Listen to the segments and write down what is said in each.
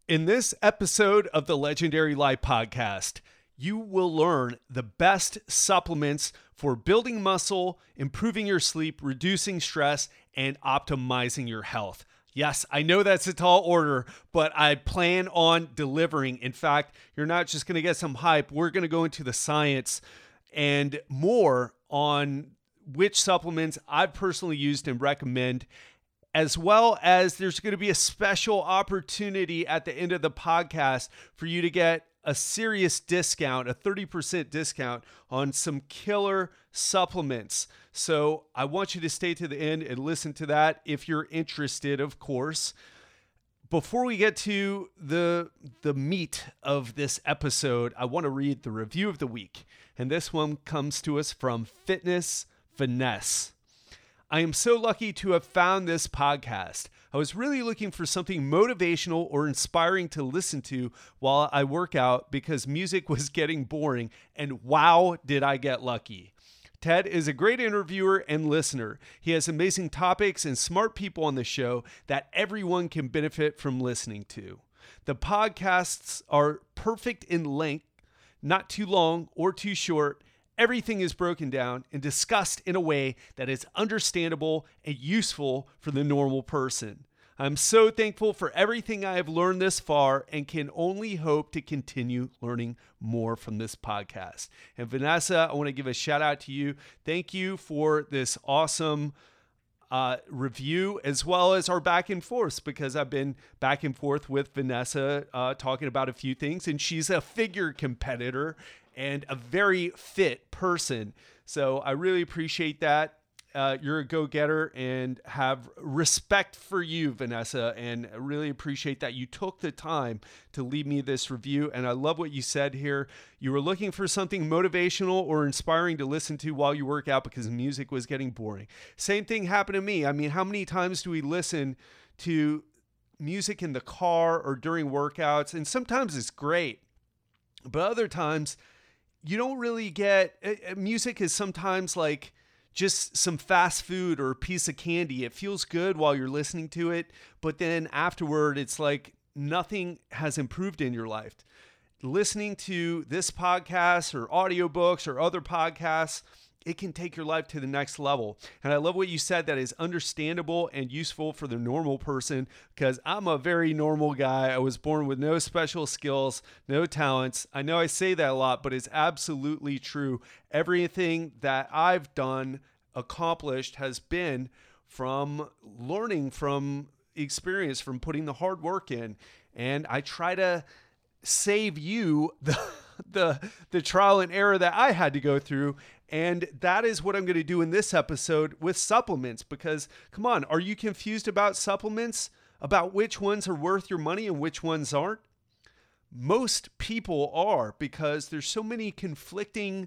In this episode of the Legendary Life Podcast, you will learn the best supplements for building muscle, improving your sleep, reducing stress, and optimizing your health. Yes, I know that's a tall order, but I plan on delivering. In fact, you're not just going to get some hype. We're going to go into the science and more on which supplements I've personally used and recommend, as well as there's going to be a special opportunity at the end of the podcast for you to get a serious discount, a 30% discount on some killer supplements. So I want you to stay to the end and listen to that if you're interested, of course. Before we get to the meat of this episode, I want to read the review of the week. And this one comes to us from Fitness Finesse. I am so lucky to have found this podcast. I was really looking for something motivational or inspiring to listen to while I work out because music was getting boring, and wow, did I get lucky. Ted is a great interviewer and listener. He has amazing topics and smart people on the show that everyone can benefit from listening to. The podcasts are perfect in length, not too long or too short. Everything is broken down and discussed in a way that is understandable and useful for the normal person. I'm so thankful for everything I have learned this far and can only hope to continue learning more from this podcast. And Vanessa, I want to give a shout out to you. Thank you for this awesome review, as well as our back and forth, because I've been back and forth with Vanessa talking about a few things, and she's a figure competitor and a very fit person. So I really appreciate that. You're a go-getter and have respect for you, Vanessa, and I really appreciate that you took the time to leave me this review. And I love what you said here. You were looking for something motivational or inspiring to listen to while you work out because music was getting boring. Same thing happened to me. I mean, how many times do we listen to music in the car or during workouts? And sometimes it's great, but other times you don't really get music is sometimes like just some fast food or a piece of candy. It feels good while you're listening to it, but then afterward, it's like nothing has improved in your life. Listening to this podcast or audiobooks or other podcasts, it can take your life to the next level. And I love what you said, that is understandable and useful for the normal person, because I'm a very normal guy. I was born with no special skills, no talents. I know I say that a lot, but it's absolutely true. Everything that I've done, accomplished, has been from learning from experience, from putting the hard work in. And I try to save you the trial and error that I had to go through. And that is what I'm going to do in this episode with supplements, because come on, are you confused about supplements, about which ones are worth your money and which ones aren't? Most people are, because there's so much conflicting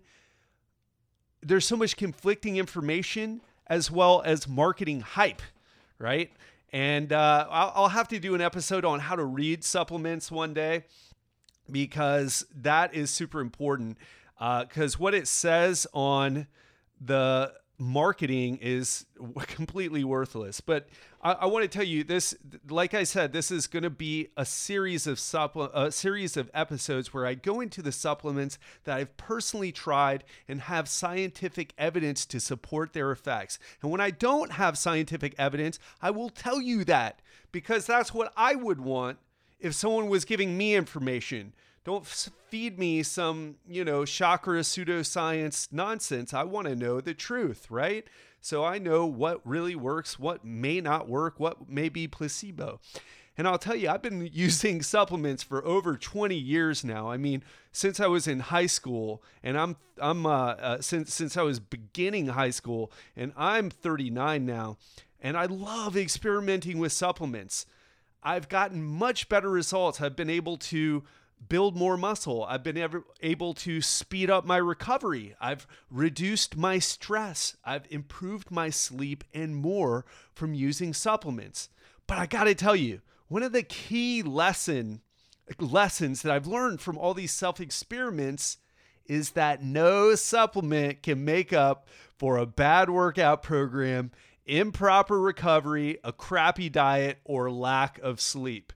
information, as well as marketing hype, right? And I'll have to do an episode on how to read supplements one day, because that is super important. Because what it says on the marketing is completely worthless. But I want to tell you this, like I said, this is going to be a series of episodes where I go into the supplements that I've personally tried and have scientific evidence to support their effects. And when I don't have scientific evidence, I will tell you that, because that's what I would want if someone was giving me information. Don't feed me some, chakra pseudoscience nonsense. I want to know the truth, right? So I know what really works, what may not work, what may be placebo. And I'll tell you, I've been using supplements for over 20 years now. I mean, since I was in high school, and since I was beginning high school, and I'm 39 now, and I love experimenting with supplements. I've gotten much better results. I've been able to build more muscle. I've been able to speed up my recovery. I've reduced my stress. I've improved my sleep and more from using supplements. But I got to tell you, one of the key lessons that I've learned from all these self-experiments is that no supplement can make up for a bad workout program, improper recovery, a crappy diet, or lack of sleep.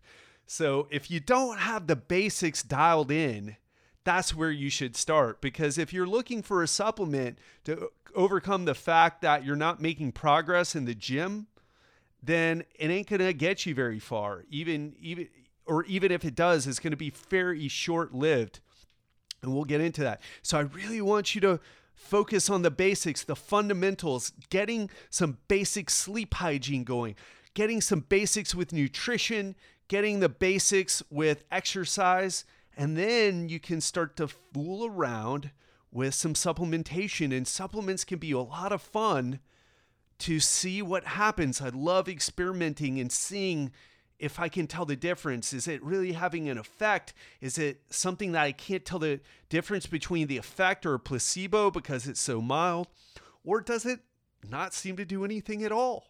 So if you don't have the basics dialed in, that's where you should start. Because if you're looking for a supplement to overcome the fact that you're not making progress in the gym, then it ain't going to get you very far. Even if it does, it's going to be very short-lived. And we'll get into that. So I really want you to focus on the basics, the fundamentals, getting some basic sleep hygiene going, getting some basics with nutrition, getting the basics with exercise, and then you can start to fool around with some supplementation. And supplements can be a lot of fun to see what happens. I love experimenting and seeing if I can tell the difference. Is it really having an effect? Is it something that I can't tell the difference between the effect or a placebo because it's so mild? Or does it not seem to do anything at all?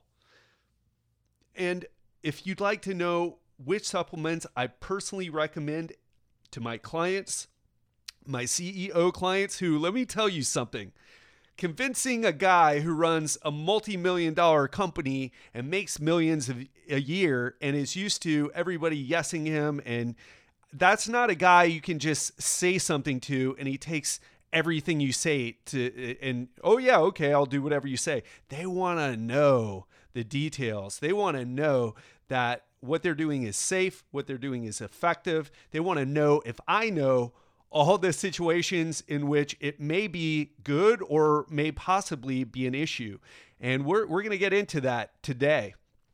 And if you'd like to know which supplements I personally recommend to my clients, my CEO clients, who, let me tell you something, convincing a guy who runs a multi-million-dollar company and makes millions a year and is used to everybody yesing him, and that's not a guy you can just say something to and he takes everything you say to and, oh yeah, okay, I'll do whatever you say. They want to know the details. They want to know that what they're doing is safe, what they're doing is effective. They want to know if I know all the situations in which it may be good or may possibly be an issue. And we're going to get into that today.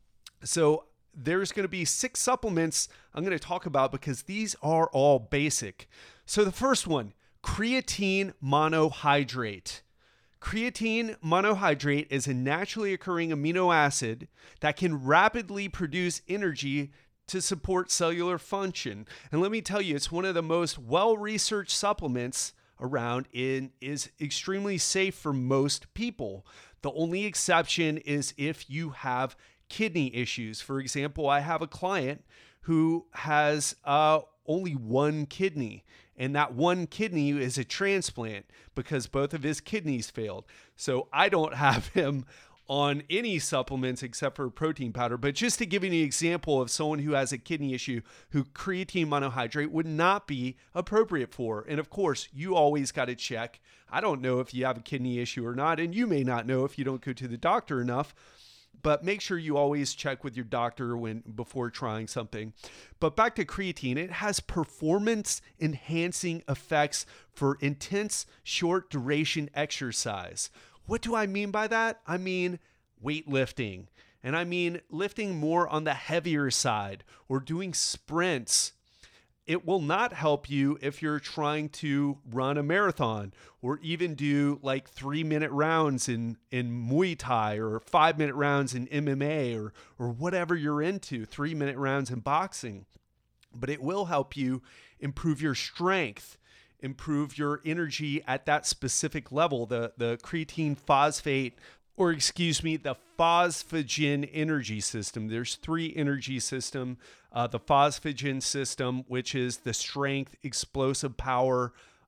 So there's going to be 6 supplements I'm going to talk about because these are all basic. So the first one, creatine monohydrate. Creatine monohydrate is a naturally occurring amino acid that can rapidly produce energy to support cellular function. And let me tell you, it's one of the most well-researched supplements around and is extremely safe for most people. The only exception is if you have kidney issues. For example, I have a client who has only one kidney, and that one kidney is a transplant because both of his kidneys failed. So I don't have him on any supplements except for protein powder. But just to give you an example of someone who has a kidney issue who creatine monohydrate would not be appropriate for. And of course, you always got to check. I don't know if you have a kidney issue or not, and you may not know if you don't go to the doctor enough. But make sure you always check with your doctor before trying something. But back to creatine, it has performance enhancing effects for intense short duration exercise. What do I mean by that? I mean weightlifting, and I mean lifting more on the heavier side or doing sprints. It will not help you if you're trying to run a marathon or even do like 3-minute rounds in Muay Thai or 5-minute rounds in MMA or whatever you're into, 3-minute rounds in boxing. But it will help you improve your strength, improve your energy at that specific level, the creatine phosphate, or the phosphagen energy system. There's 3 energy system. The phosphagen system, which is the strength, explosive power,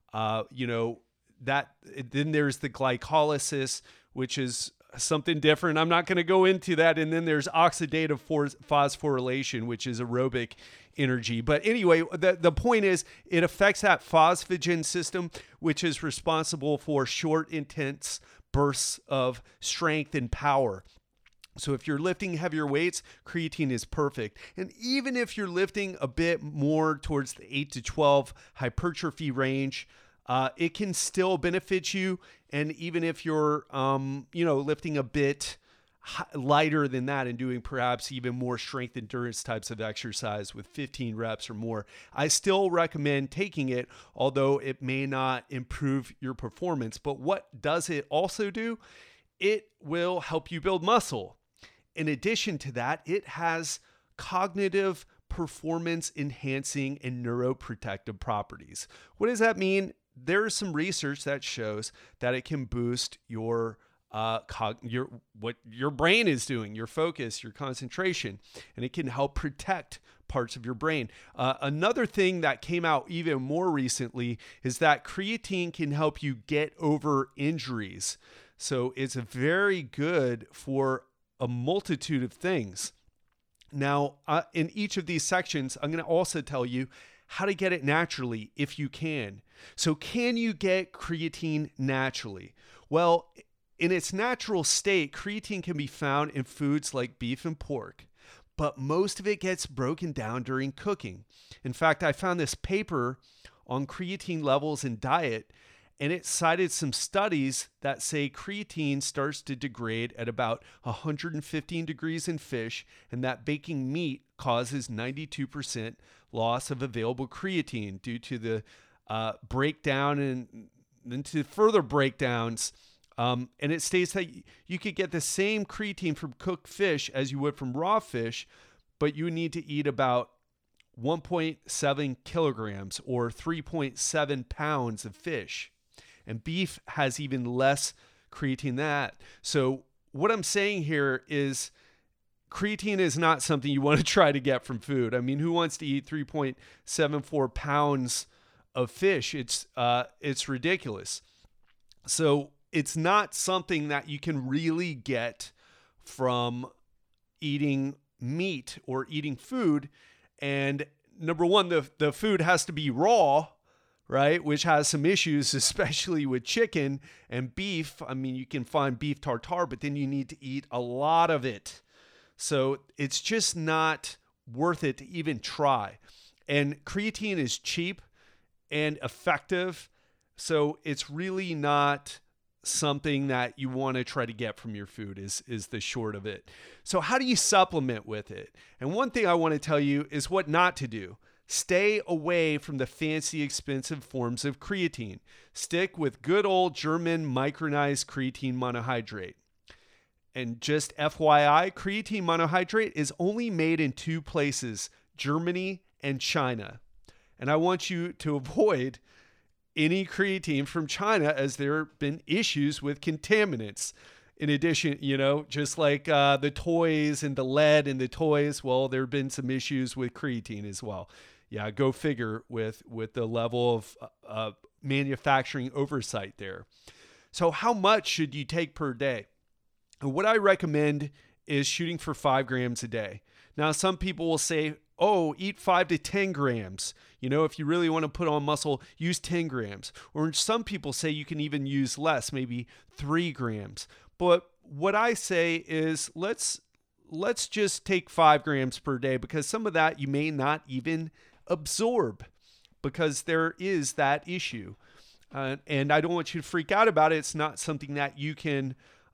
that then there's the glycolysis, which is something different. I'm not going to go into that. And then there's oxidative phosphorylation, which is aerobic energy. But anyway, the point is it affects that phosphagen system, which is responsible for short, intense bursts of strength and power. So if you're lifting heavier weights, creatine is perfect. And even if you're lifting a bit more towards the 8 to 12 hypertrophy range, it can still benefit you. And even if you're, lifting a bit lighter than that and doing perhaps even more strength endurance types of exercise with 15 reps or more, I still recommend taking it, although it may not improve your performance. But what does it also do? It will help you build muscle. In addition to that, it has cognitive performance enhancing and neuroprotective properties. What does that mean? There's some research that shows that it can boost your what your brain is doing, your focus, your concentration, and it can help protect parts of your brain. Another thing that came out even more recently is that creatine can help you get over injuries. So it's very good for a multitude of things. Now, in each of these sections, I'm going to also tell you how to get it naturally if you can. So, can you get creatine naturally? Well, in its natural state, creatine can be found in foods like beef and pork, but most of it gets broken down during cooking. In fact, I found this paper on creatine levels in diet, and it cited some studies that say creatine starts to degrade at about 115 degrees in fish, and that baking meat causes 92% loss of available creatine due to the breakdown and into further breakdowns. And it states that you could get the same creatine from cooked fish as you would from raw fish, but you need to eat about 1.7 kilograms or 3.7 pounds of fish. And beef has even less creatine than that. So what I'm saying here is creatine is not something you want to try to get from food. I mean, who wants to eat 3.74 pounds of fish? It's ridiculous. So it's not something that you can really get from eating meat or eating food. And number one, the food has to be raw, right? Which has some issues, especially with chicken and beef. I mean, you can find beef tartare, but then you need to eat a lot of it. So it's just not worth it to even try. And creatine is cheap and effective. So it's really not something that you want to try to get from your food is the short of it. So how do you supplement with it? And one thing I want to tell you is what not to do. Stay away from the fancy, expensive forms of creatine. Stick with good old German micronized creatine monohydrate. And just FYI, creatine monohydrate is only made in two places, Germany and China. And I want you to avoid any creatine from China, as there have been issues with contaminants. In addition, just like the toys and the lead in the toys, well, there have been some issues with creatine as well. Yeah, go figure with the level of manufacturing oversight there. So how much should you take per day? And what I recommend is shooting for 5 grams a day. Now, some people will say, oh, eat 5 to 10 grams. If you really want to put on muscle, use 10 grams. Or some people say you can even use less, maybe 3 grams. But what I say is let's just take 5 grams per day, because some of that you may not even absorb, because there is that issue. And I don't want you to freak out about it. It's not something that you can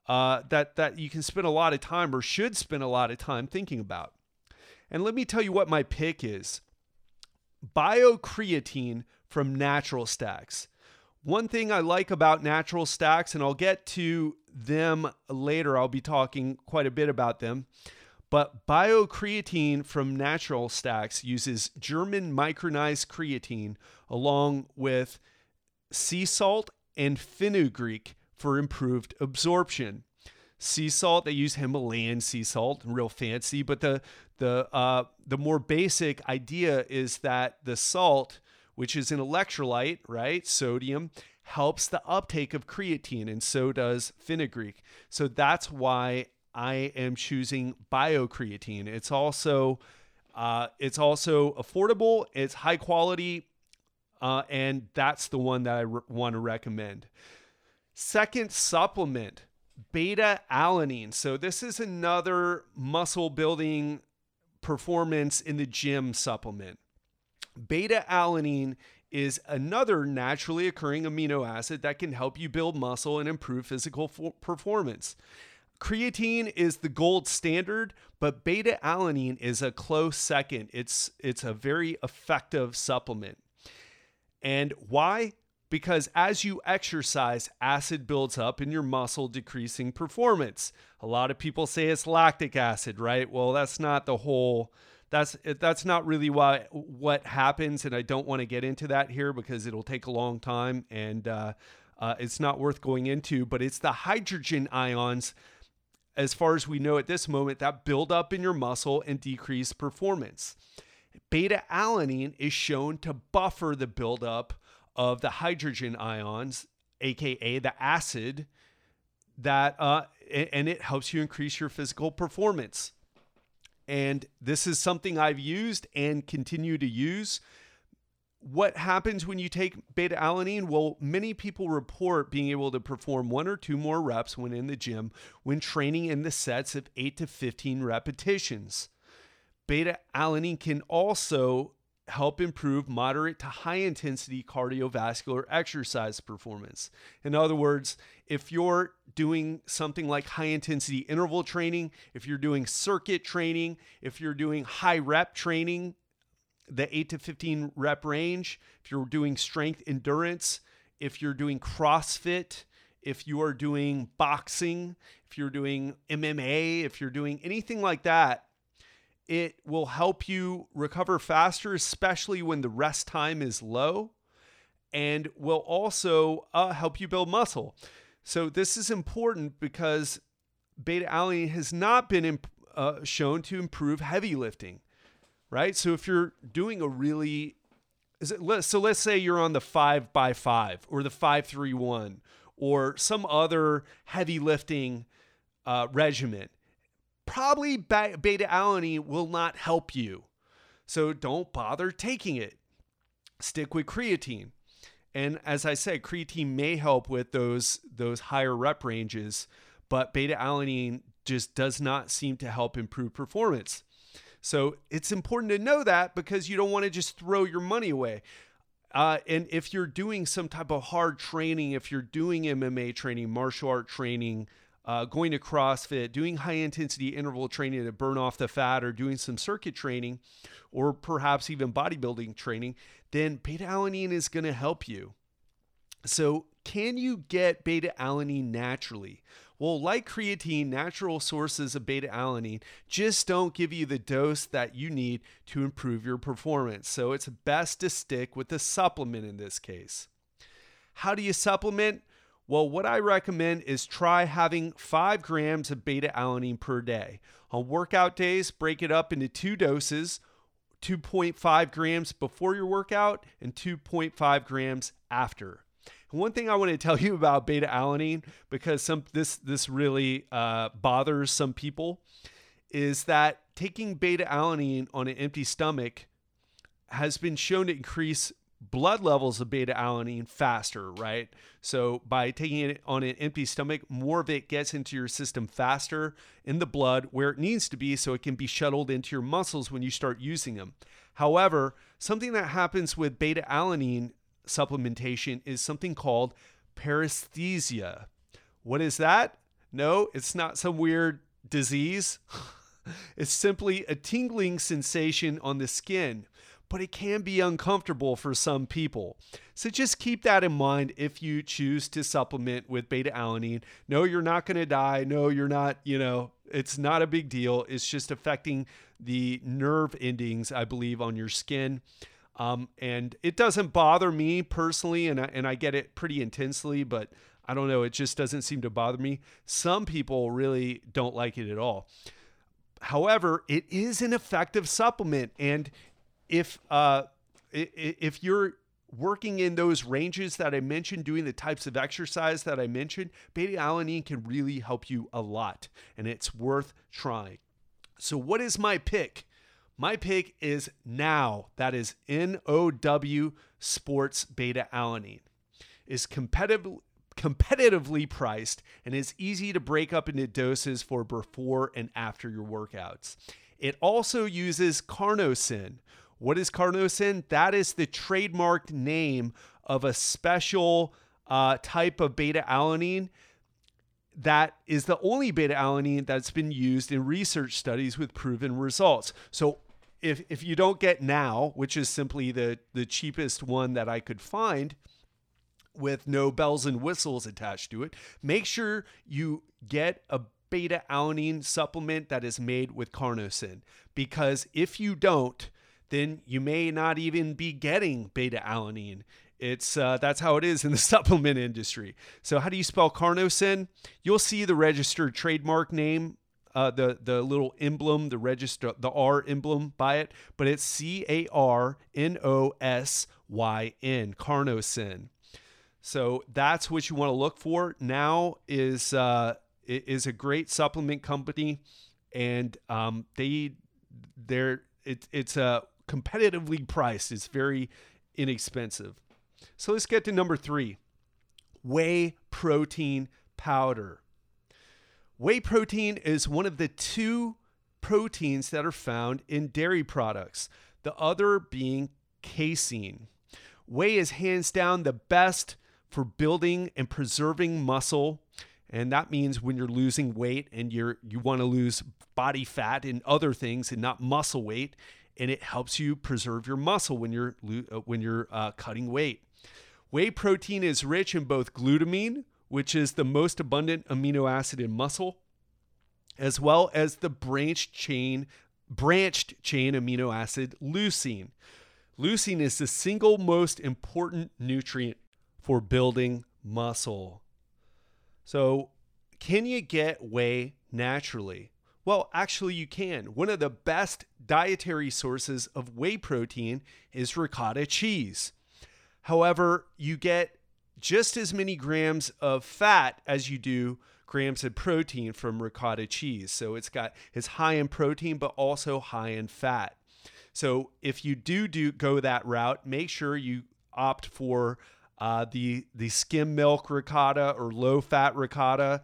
that you can spend a lot of time or should spend a lot of time thinking about. And let me tell you what my pick is. BioCreatine from Natural Stacks. One thing I like about Natural Stacks, and I'll get to them later, I'll be talking quite a bit about them, but BioCreatine from Natural Stacks uses German micronized creatine along with sea salt and fenugreek for improved absorption. Sea salt, they use Himalayan sea salt, real fancy, but the more basic idea is that the salt, which is an electrolyte, right, sodium, helps the uptake of creatine, and so does fenugreek. So that's why I am choosing BioCreatine. It's also affordable, it's high quality, and that's the one that I want to recommend. Second supplement, beta-alanine. So this is another muscle building performance in the gym supplement. Beta-alanine is another naturally occurring amino acid that can help you build muscle and improve physical performance. Creatine is the gold standard, but beta-alanine is a close second. It's a very effective supplement. And why? Because as you exercise, acid builds up in your muscle, decreasing performance. A lot of people say it's lactic acid, right? Well, that's not really what happens, and I don't want to get into that here because it'll take a long time, and it's not worth going into. But it's the hydrogen ions, as far as we know at this moment, that build up in your muscle and decrease performance. Beta-alanine is shown to buffer the buildup of the hydrogen ions, aka the acid, and it helps you increase your physical performance. And this is something I've used and continue to use. What happens when you take beta alanine? Well, many people report being able to perform 1 or 2 more reps when in the gym when training in the sets of 8 to 15 repetitions. Beta alanine can also help improve moderate to high intensity cardiovascular exercise performance. In other words, if you're doing something like high intensity interval training, if you're doing circuit training, if you're doing high rep training, the 8 to 15 rep range, if you're doing strength endurance, if you're doing CrossFit, if you are doing boxing, if you're doing MMA, if you're doing anything like that, it will help you recover faster, especially when the rest time is low, and will also help you build muscle. So this is important because beta alanine has not been shown to improve heavy lifting, right? So if you're doing a really, so let's say you're on the 5x5 or the 5-3-1 or some other heavy lifting regimen, probably beta alanine will not help you. So don't bother taking it. Stick with creatine. And as I said, creatine may help with those higher rep ranges, but beta alanine just does not seem to help improve performance. So it's important to know that because you don't want to just throw your money away. And if you're doing some type of hard training, if you're doing MMA training, martial art training, going to CrossFit, doing high intensity interval training to burn off the fat, or doing some circuit training, or perhaps even bodybuilding training, then beta alanine is going to help you. So can you get beta alanine naturally? Well, like creatine, natural sources of beta alanine just don't give you the dose that you need to improve your performance. So it's best to stick with the supplement in this case. How do you supplement? Well, what I recommend is try having 5 grams of beta alanine per day. On workout days, break it up into 2 doses, 2.5 grams before your workout and 2.5 grams after. And one thing I want to tell you about beta alanine, because this really bothers some people, is that taking beta alanine on an empty stomach has been shown to increase blood levels of beta alanine faster, right? So by taking it on an empty stomach, more of it gets into your system faster in the blood where it needs to be, so it can be shuttled into your muscles when you start using them. However, something that happens with beta alanine supplementation is something called paresthesia. What is that? No, it's not some weird disease. It's simply a tingling sensation on the skin, but it can be uncomfortable for some people. So just keep that in mind if you choose to supplement with beta alanine. No, you're not going to die. No, you're not, it's not a big deal. It's just affecting the nerve endings, I believe, on your skin. And it doesn't bother me personally, and I get it pretty intensely, but I don't know, it just doesn't seem to bother me. Some people really don't like it at all. However, it is an effective supplement, and if you're working in those ranges that I mentioned, doing the types of exercise that I mentioned, beta alanine can really help you a lot, and it's worth trying. So what is my pick? My pick is Now. That is NOW Sports Beta Alanine. Is competitively priced and is easy to break up into doses for before and after your workouts. It also uses carnosine. What is carnosine? That is the trademarked name of a special type of beta alanine that is the only beta alanine that's been used in research studies with proven results. So if you don't get Now, which is simply the cheapest one that I could find with no bells and whistles attached to it, make sure you get a beta alanine supplement that is made with carnosine, because if you don't, then you may not even be getting beta alanine. It's that's how it is in the supplement industry. So how do you spell carnosine? You'll see the registered trademark name, the little emblem, the R emblem by it, but it's CARNOSYN, carnosine. So that's what you want to look for. Now is a great supplement company, and they it's competitively priced. It's very inexpensive. So let's get to number 3, whey protein powder. Whey protein is one of the 2 proteins that are found in dairy products, the other being casein. Whey is hands down the best for building and preserving muscle. And that means when you're losing weight and you want to lose body fat and other things and not muscle weight, and it helps you preserve your muscle when you're cutting weight. Whey protein is rich in both glutamine, which is the most abundant amino acid in muscle, as well as the branched chain amino acid leucine. Leucine is the single most important nutrient for building muscle. So, can you get whey naturally? Well, actually you can. One of the best dietary sources of whey protein is ricotta cheese. However, you get just as many grams of fat as you do grams of protein from ricotta cheese. So it's high in protein, but also high in fat. So if you do go that route, make sure you opt for the skim milk ricotta or low fat ricotta,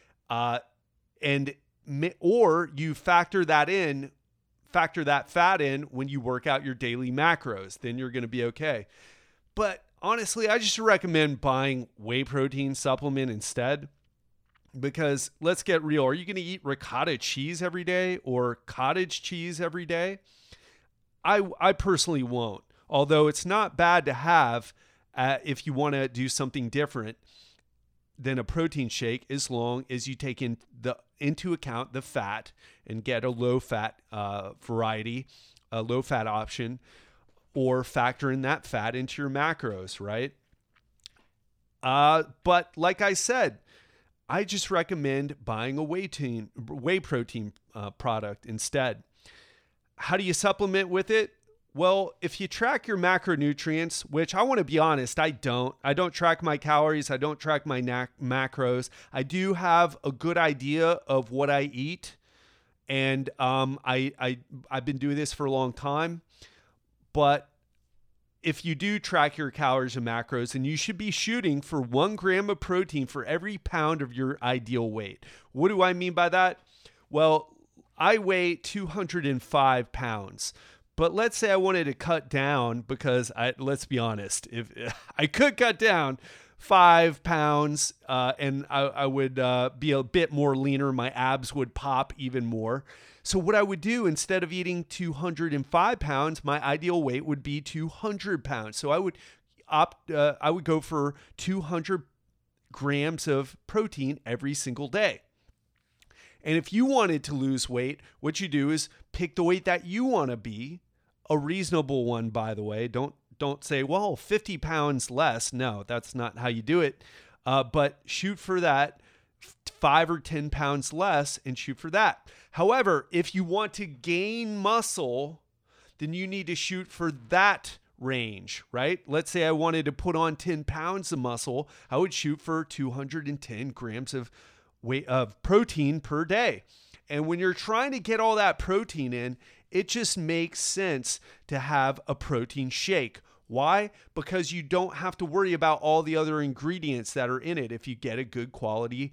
or you factor that fat in when you work out your daily macros. Then you're going to be okay. But honestly, I just recommend buying whey protein supplement instead, because let's get real. Are you going to eat ricotta cheese every day or cottage cheese every day? I personally won't, although it's not bad to have if you want to do something different than a protein shake, as long as you take into account the fat and get a low fat variety, a low fat option, or factor in that fat into your macros, right? But like I said, I just recommend buying a whey protein product instead. How do you supplement with it? Well, if you track your macronutrients, which I want to be honest, I don't track my calories. I don't track my macros. I do have a good idea of what I eat. And I've been doing this for a long time. But if you do track your calories and macros, then you should be shooting for 1 gram of protein for every pound of your ideal weight. What do I mean by that? Well, I weigh 205 pounds. But let's say I wanted to cut down, because let's be honest, if I could cut down 5 pounds and I would be a bit more leaner, my abs would pop even more. So what I would do, instead of eating 205 pounds, my ideal weight would be 200 pounds. So I would go for 200 grams of protein every single day. And if you wanted to lose weight, what you do is pick the weight that you want to be, a reasonable one, by the way. Don't say, well, 50 pounds less. No, that's not how you do it. But shoot for that 5 or 10 pounds less and shoot for that. However, if you want to gain muscle, then you need to shoot for that range, right? Let's say I wanted to put on 10 pounds of muscle. I would shoot for 210 grams of protein per day. And when you're trying to get all that protein in, it just makes sense to have a protein shake. Why? Because you don't have to worry about all the other ingredients that are in it if you get a good quality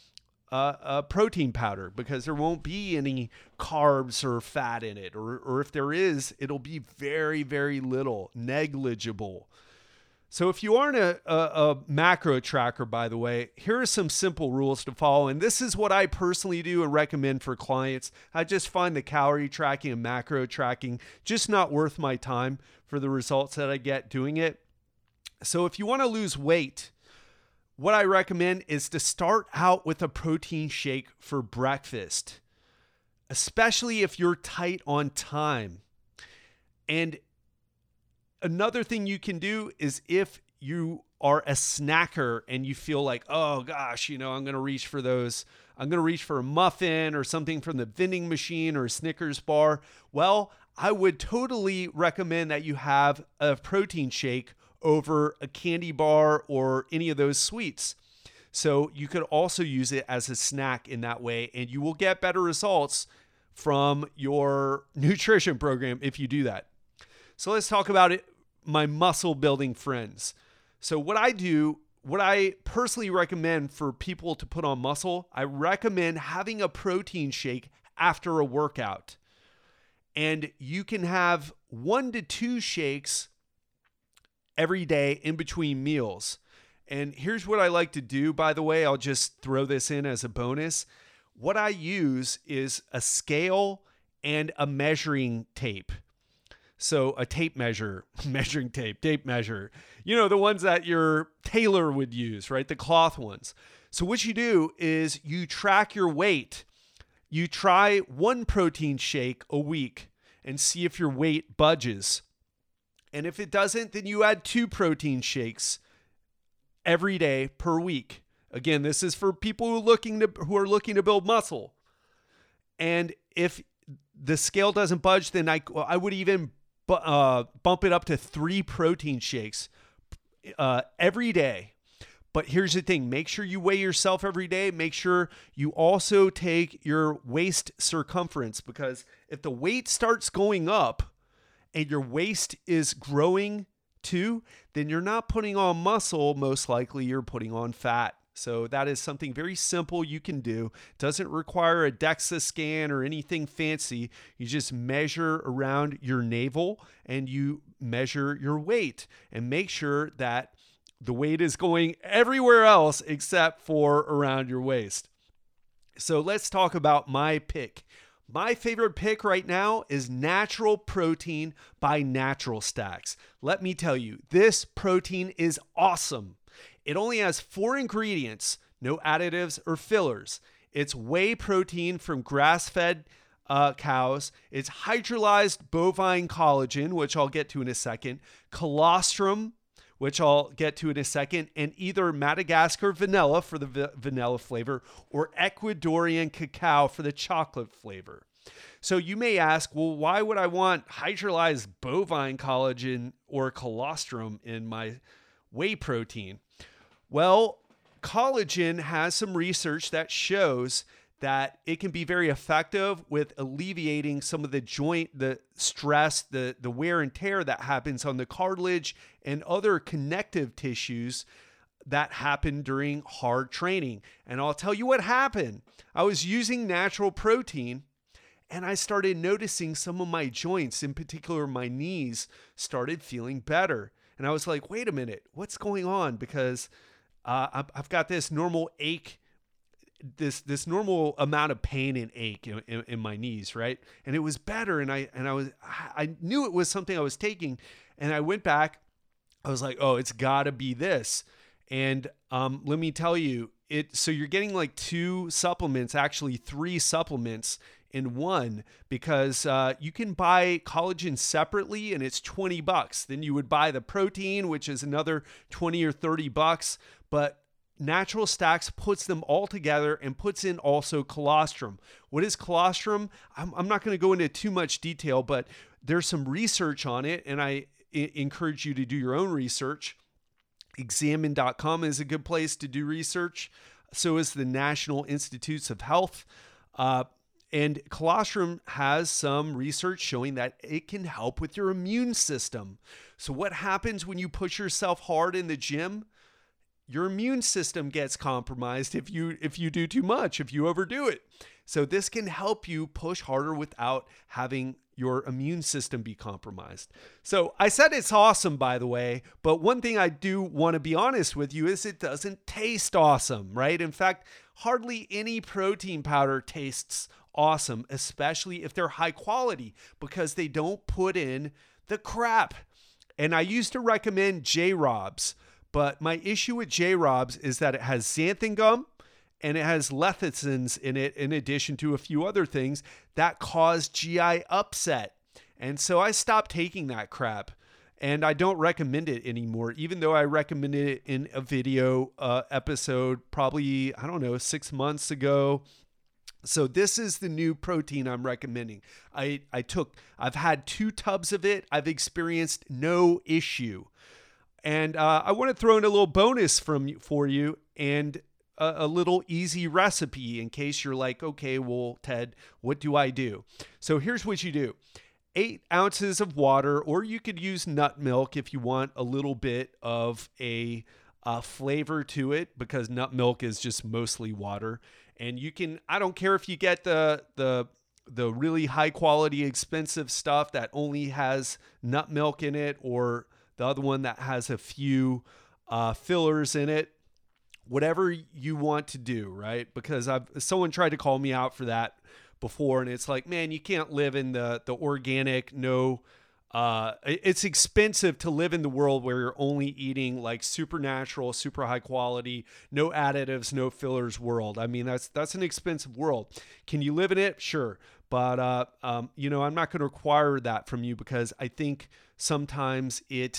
protein powder, because there won't be any carbs or fat in it, or if there is, it'll be very, very little, negligible. So if you aren't a macro tracker, by the way, here are some simple rules to follow. And this is what I personally do and recommend for clients. I just find the calorie tracking and macro tracking just not worth my time for the results that I get doing it. So if you want to lose weight, what I recommend is to start out with a protein shake for breakfast, especially if you're tight on time. And another thing you can do is, if you are a snacker and you feel like, oh gosh, I'm going to reach for a muffin or something from the vending machine or a Snickers bar. Well, I would totally recommend that you have a protein shake over a candy bar or any of those sweets. So you could also use it as a snack in that way, and you will get better results from your nutrition program if you do that. So let's talk about it, my muscle building friends. So what I personally recommend for people to put on muscle, I recommend having a protein shake after a workout. And you can have 1 to 2 shakes every day in between meals. And here's what I like to do, by the way. I'll just throw this in as a bonus. What I use is a scale and a measuring tape. So a tape measure, measuring tape measure. You know, the ones that your tailor would use, right? The cloth ones. So what you do is you track your weight. You try 1 protein shake a week and see if your weight budges. And if it doesn't, then you add 2 protein shakes every day per week. Again, this is for people who are looking to build muscle. And if the scale doesn't budge, then I would even bump it up to 3 protein shakes every day. But here's the thing, make sure you weigh yourself every day. Make sure you also take your waist circumference, because if the weight starts going up and your waist is growing too, then you're not putting on muscle. Most likely you're putting on fat. So that is something very simple you can do. Doesn't require a DEXA scan or anything fancy. You just measure around your navel and you measure your weight and make sure that the weight is going everywhere else except for around your waist. So let's talk about my pick. My favorite pick right now is Natural Protein by Natural Stacks. Let me tell you, this protein is awesome. It only has 4 ingredients, no additives or fillers. It's whey protein from grass-fed cows. It's hydrolyzed bovine collagen, which I'll get to in a second, colostrum, which I'll get to in a second, and either Madagascar vanilla for the vanilla flavor or Ecuadorian cacao for the chocolate flavor. So you may ask, well, why would I want hydrolyzed bovine collagen or colostrum in my whey protein? Well, collagen has some research that shows that it can be very effective with alleviating some of the stress, the wear and tear that happens on the cartilage and other connective tissues that happen during hard training. And I'll tell you what happened. I was using Natural Protein and I started noticing some of my joints, in particular my knees, started feeling better. And I was like, wait a minute, what's going on? Because I've got this normal ache, this normal amount of pain and ache in my knees, right? And it was better, and I knew it was something I was taking, and I went back. I was like, oh, it's got to be this. And let me tell you, so you're getting like 2 supplements, actually 3 supplements in one, because you can buy collagen separately and it's $20. Then you would buy the protein, which is another $20 or $30. But Natural Stacks puts them all together and puts in also colostrum. What is colostrum? I'm not going to go into too much detail, but there's some research on it, and I encourage you to do your own research. Examine.com is a good place to do research. So is the National Institutes of Health. And colostrum has some research showing that it can help with your immune system. So what happens when you push yourself hard in the gym? Your immune system gets compromised if you do too much, if you overdo it. So this can help you push harder without having your immune system be compromised. So I said it's awesome, by the way, but one thing I do want to be honest with you is it doesn't taste awesome, right? In fact, hardly any protein powder tastes awesome, especially if they're high quality, because they don't put in the crap. And I used to recommend J-Robs, but my issue with J-Robs is that it has xanthan gum and it has lecithins in it, in addition to a few other things that cause GI upset. And so I stopped taking that crap, and I don't recommend it anymore, even though I recommended it in a video episode probably, 6 months ago. So this is the new protein I'm recommending. I've had 2 tubs of it. I've experienced no issue. And I want to throw in a little bonus for you. And a little easy recipe in case you're like, okay, well, Ted, what do I do? So here's what you do. 8 ounces of water, or you could use nut milk if you want a little bit of a flavor to it, because nut milk is just mostly water. And you can, I don't care if you get the really high quality, expensive stuff that only has nut milk in it, or the other one that has a few fillers in it, whatever you want to do, right? Because someone tried to call me out for that before, and it's like, man, you can't live in the organic, it's expensive to live in the world where you're only eating like super natural, super high quality, no additives, no fillers world. I mean, that's an expensive world. Can you live in it? Sure. But, I'm not going to require that from you, because I think sometimes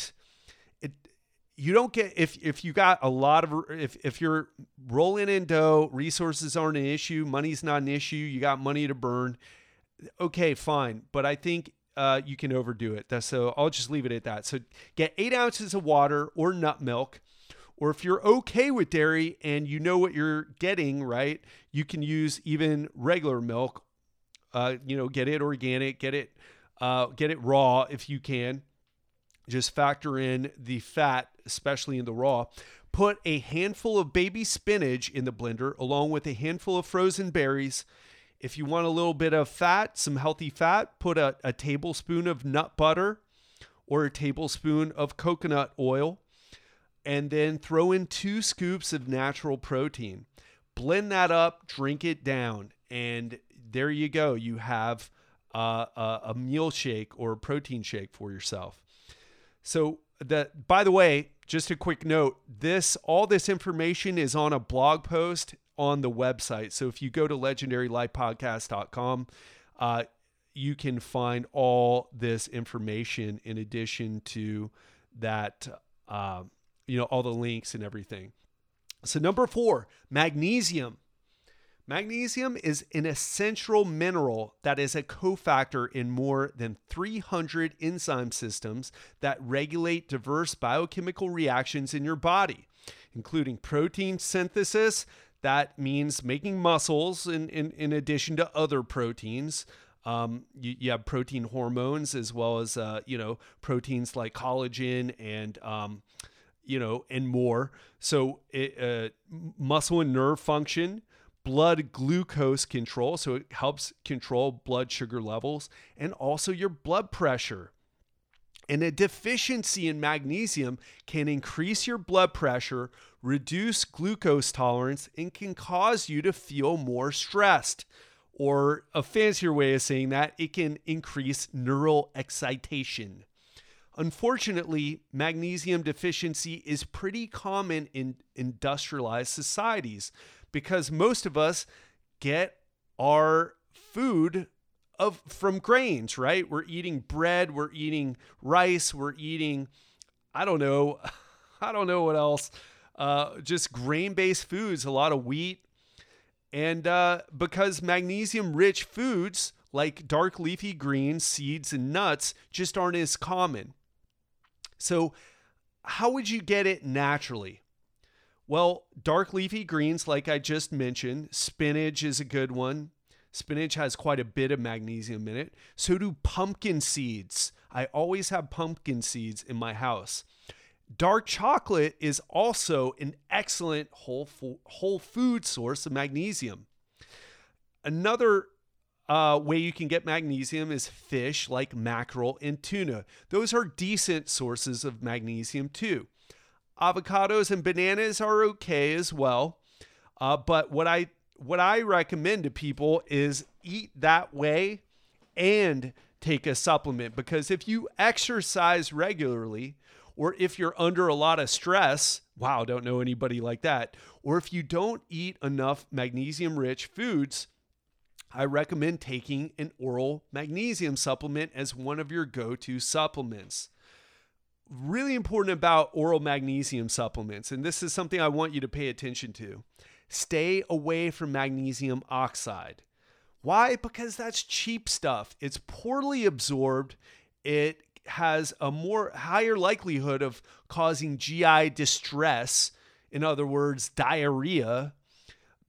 you don't get, if you got a lot of, if you're rolling in dough, resources aren't an issue, money's not an issue, you got money to burn, okay, fine. But I think you can overdo it. So I'll just leave it at that. So get 8 ounces of water or nut milk, or if you're okay with dairy and you know what you're getting, right, you can use even regular milk. Get it organic, get it raw if you can. Just factor in the fat, especially in the raw. Put a handful of baby spinach in the blender along with a handful of frozen berries. If you want a little bit of fat, some healthy fat, put a tablespoon of nut butter or a tablespoon of coconut oil, and then throw in 2 scoops of natural protein. Blend that up, drink it down, and there you go. You have a meal shake or a protein shake for yourself. So by the way, just a quick note, all this information is on a blog post on the website. So if you go to legendarylifepodcast.com, you can find all this information in addition to that, all the links and everything. So number 4, magnesium. Magnesium is an essential mineral that is a cofactor in more than 300 enzyme systems that regulate diverse biochemical reactions in your body, including protein synthesis. That means making muscles in addition to other proteins. You have protein hormones as well as, proteins like collagen and, and more. So muscle and nerve function, blood glucose control, so it helps control blood sugar levels, and also your blood pressure. And a deficiency in magnesium can increase your blood pressure, reduce glucose tolerance, and can cause you to feel more stressed. Or a fancier way of saying that, it can increase neural excitation. Unfortunately, magnesium deficiency is pretty common in industrialized societies, because most of us get our food from grains, right? We're eating bread, we're eating rice, we're eating, I don't know what else, just grain-based foods, a lot of wheat. And because magnesium-rich foods like dark leafy greens, seeds, and nuts just aren't as common. So how would you get it naturally? Well, dark leafy greens, like I just mentioned, spinach is a good one. Spinach has quite a bit of magnesium in it. So do pumpkin seeds. I always have pumpkin seeds in my house. Dark chocolate is also an excellent whole food source of magnesium. Another way you can get magnesium is fish like mackerel and tuna. Those are decent sources of magnesium too. Avocados and bananas are okay as well. But what I recommend to people is eat that way and take a supplement, because if you exercise regularly, or if you're under a lot of stress, wow, don't know anybody like that, or if you don't eat enough magnesium-rich foods, I recommend taking an oral magnesium supplement as one of your go-to supplements. Really important about oral magnesium supplements, and this is something I want you to pay attention to. Stay away from magnesium oxide. Why? Because that's cheap stuff. It's poorly absorbed. It has a higher likelihood of causing GI distress. In other words, diarrhea.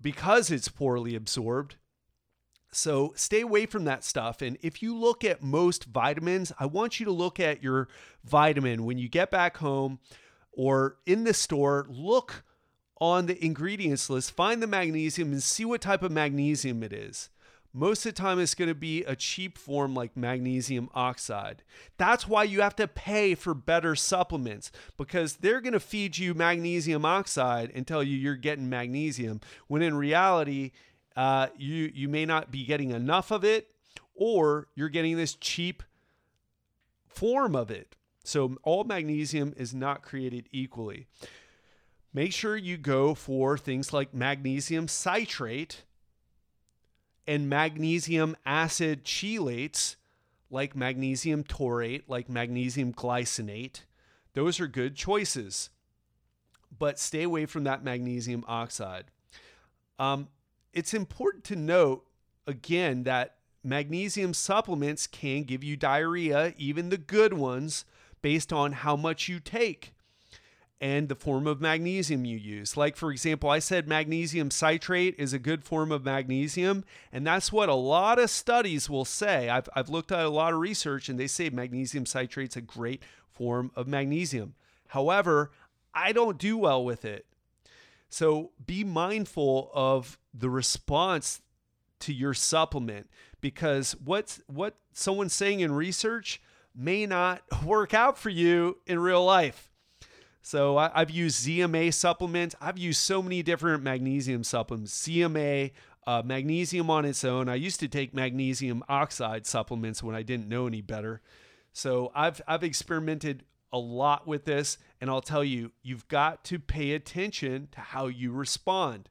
because it's poorly absorbed. So stay away from that stuff. And if you look at most vitamins, I want you to look at your vitamin when you get back home or in the store. Look on the ingredients list, find the magnesium and see what type of magnesium it is. Most of the time, it's going to be a cheap form like magnesium oxide. That's why you have to pay for better supplements, because they're going to feed you magnesium oxide and tell you you're getting magnesium, when in reality, you may not be getting enough of it, or you're getting this cheap form of it. So all magnesium is not created equally. Make sure you go for things like magnesium citrate and magnesium acid chelates, like magnesium taurate, like magnesium glycinate. Those are good choices, but stay away from that magnesium oxide. It's important to note, again, that magnesium supplements can give you diarrhea, even the good ones, based on how much you take and the form of magnesium you use. Like, for example, I said magnesium citrate is a good form of magnesium, and that's what a lot of studies will say. I've looked at a lot of research, and they say magnesium citrate's a great form of magnesium. However, I don't do well with it. So be mindful of the response to your supplement, because what someone's saying in research may not work out for you in real life. So I've used ZMA supplements. I've used so many different magnesium supplements. ZMA, magnesium on its own. I used to take magnesium oxide supplements when I didn't know any better. So I've experimented a lot with this, and I'll tell you, you've got to pay attention to how you respond.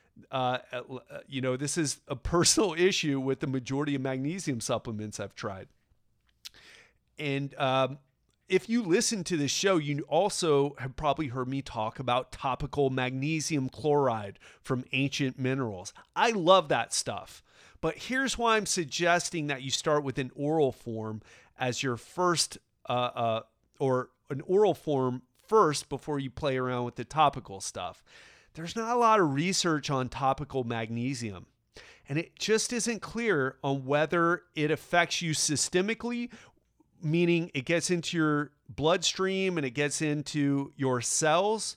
This is a personal issue with the majority of magnesium supplements I've tried. And if you listen to this show, you also have probably heard me talk about topical magnesium chloride from Ancient Minerals. I love that stuff. But here's why I'm suggesting that you start with an oral form as your first, or an oral form first before you play around with the topical stuff. There's not a lot of research on topical magnesium, and it just isn't clear on whether it affects you systemically, meaning it gets into your bloodstream and it gets into your cells,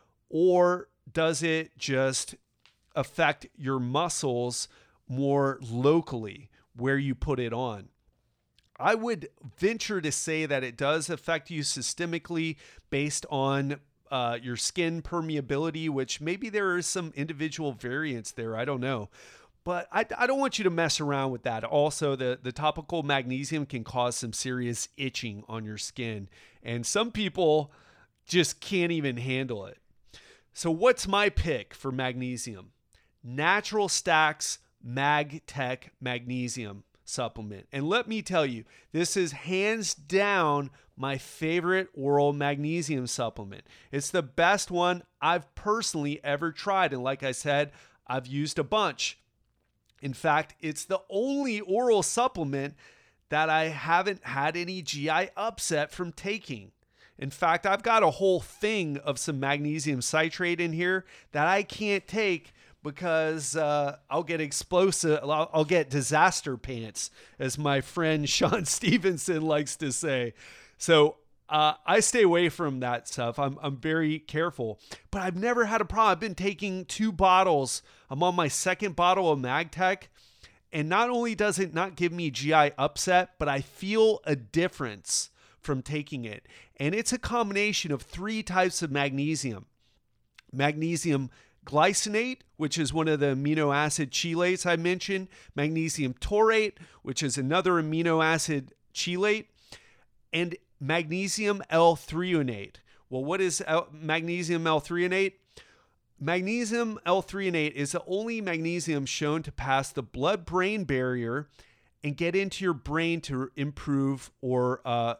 or does it just affect your muscles more locally where you put it on? I would venture to say that it does affect you systemically based on your skin permeability, which maybe there is some individual variance there. I don't know. But I don't want you to mess around with that. Also, the topical magnesium can cause some serious itching on your skin, and some people just can't even handle it. So what's my pick for magnesium? Natural Stacks MagTech Magnesium supplement. And let me tell you, this is hands down my favorite oral magnesium supplement. It's the best one I've personally ever tried. And like I said, I've used a bunch. In fact, it's the only oral supplement that I haven't had any GI upset from taking. In fact, I've got a whole thing of some magnesium citrate in here that I can't take because I'll get explosive. I'll get disaster pants, as my friend Sean Stevenson likes to say. So I stay away from that stuff. I'm very careful, but I've never had a problem. I've been taking 2 bottles. I'm on my second bottle of MagTech, and not only does it not give me GI upset, but I feel a difference from taking it. And it's a combination of 3 types of magnesium. Magnesium glycinate, which is one of the amino acid chelates I mentioned. Magnesium taurate, which is another amino acid chelate. And magnesium L-threonate. Well, what is magnesium L-threonate? Magnesium L-threonate is the only magnesium shown to pass the blood-brain barrier and get into your brain to improve or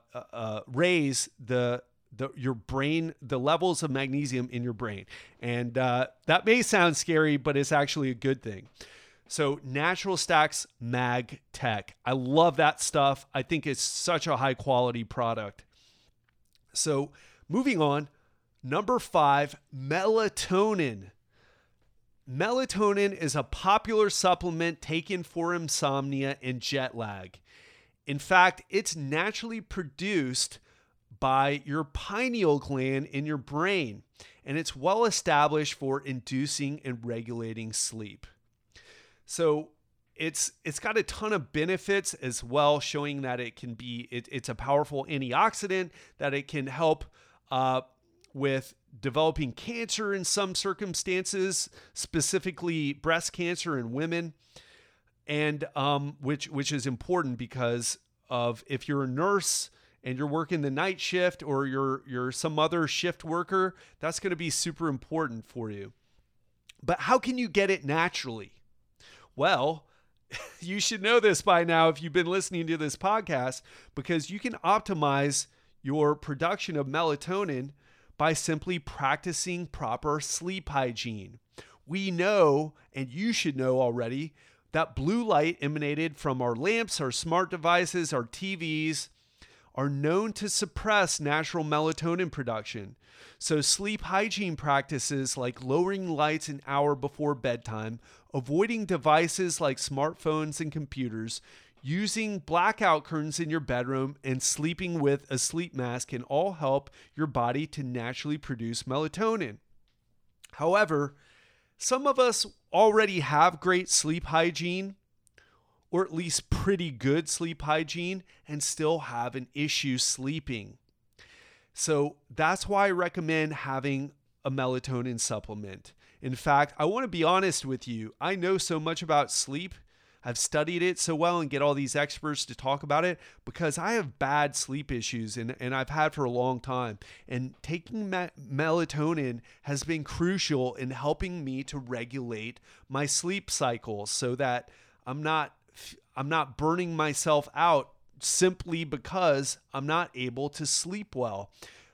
raise the levels of magnesium in your brain. And that may sound scary, but it's actually a good thing. So Natural Stacks MagTech. I love that stuff. I think it's such a high quality product. So moving on, number 5, melatonin. Melatonin is a popular supplement taken for insomnia and jet lag. In fact, it's naturally produced by your pineal gland in your brain, and it's well established for inducing and regulating sleep. So it's got a ton of benefits as well, showing that it's a powerful antioxidant, that it can help with developing cancer in some circumstances, specifically breast cancer in women, and which is important because of if you're a nurse and you're working the night shift, or you're some other shift worker, that's going to be super important for you. But how can you get it naturally? Well, you should know this by now if you've been listening to this podcast, because you can optimize your production of melatonin by simply practicing proper sleep hygiene. We know, and you should know already, that blue light emanated from our lamps, our smart devices, our TVs are known to suppress natural melatonin production. So sleep hygiene practices like lowering lights an hour before bedtime, avoiding devices like smartphones and computers, using blackout curtains in your bedroom, and sleeping with a sleep mask can all help your body to naturally produce melatonin. However, some of us already have great sleep hygiene, or at least pretty good sleep hygiene, and still have an issue sleeping. So that's why I recommend having a melatonin supplement. In fact, I want to be honest with you. I know so much about sleep. I've studied it so well and get all these experts to talk about it because I have bad sleep issues and I've had for a long time. And taking melatonin has been crucial in helping me to regulate my sleep cycle so that I'm not burning myself out simply because I'm not able to sleep well.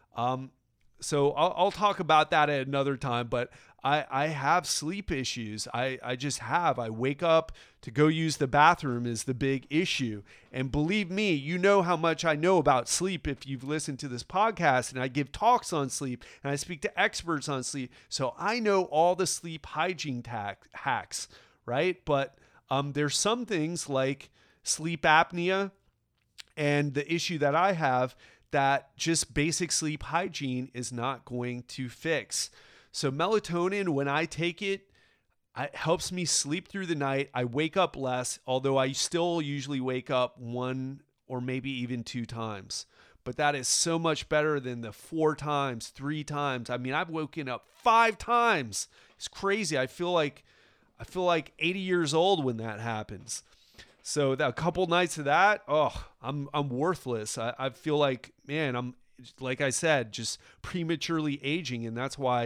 So I'll talk about that at another time, but I have sleep issues. I just have. I wake up to go use the bathroom is the big issue. And believe me, you know how much I know about sleep if you've listened to this podcast, and I give talks on sleep and I speak to experts on sleep. So I know all the sleep hygiene hacks, right? But there's some things like sleep apnea and the issue that I have that just basic sleep hygiene is not going to fix. So melatonin, when I take it, it helps me sleep through the night. I wake up less, although I still usually wake up 1 or maybe even 2 times. But that is so much better than the 4 times, 3 times. I mean, I've woken up 5 times. It's crazy. I feel like 80 years old when that happens. So a couple nights of that, I'm worthless. I feel like, man, I'm, like I said, just prematurely aging, and that's why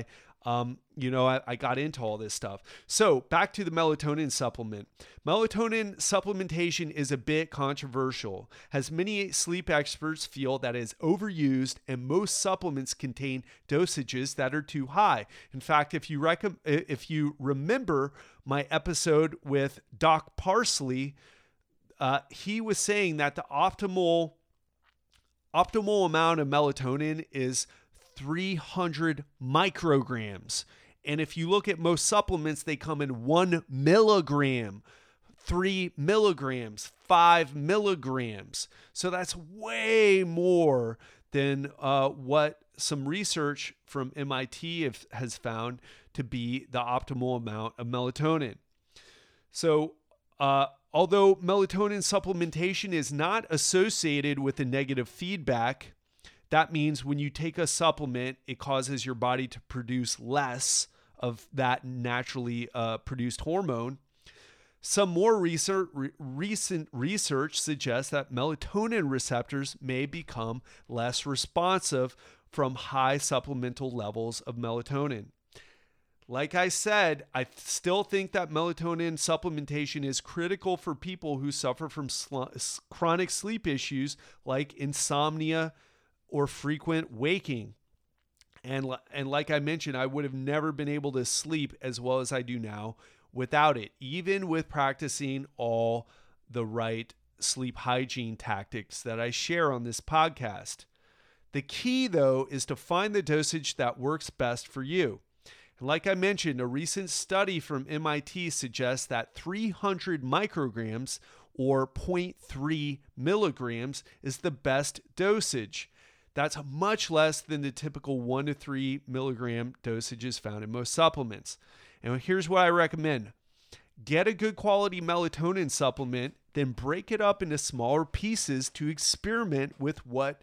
I got into all this stuff. So back to the melatonin supplement. Melatonin supplementation is a bit controversial, as many sleep experts feel that it is overused and most supplements contain dosages that are too high. In fact, if you remember my episode with Doc Parsley, he was saying that the optimal amount of melatonin is 300 micrograms. And if you look at most supplements, they come in 1 milligram, 3 milligrams, 5 milligrams. So that's way more than what some research from MIT has found to be the optimal amount of melatonin. So, although melatonin supplementation is not associated with a negative feedback, that means when you take a supplement, it causes your body to produce less of that naturally produced hormone. Some more recent research suggests that melatonin receptors may become less responsive from high supplemental levels of melatonin. Like I said, I still think that melatonin supplementation is critical for people who suffer from chronic sleep issues like insomnia or frequent waking. And like I mentioned, I would have never been able to sleep as well as I do now without it, even with practicing all the right sleep hygiene tactics that I share on this podcast. The key, though, is to find the dosage that works best for you. And like I mentioned, a recent study from MIT suggests that 300 micrograms or 0.3 milligrams is the best dosage. That's much less than the typical 1 to 3 milligram dosages found in most supplements. And here's what I recommend. Get a good quality melatonin supplement, then break it up into smaller pieces to experiment with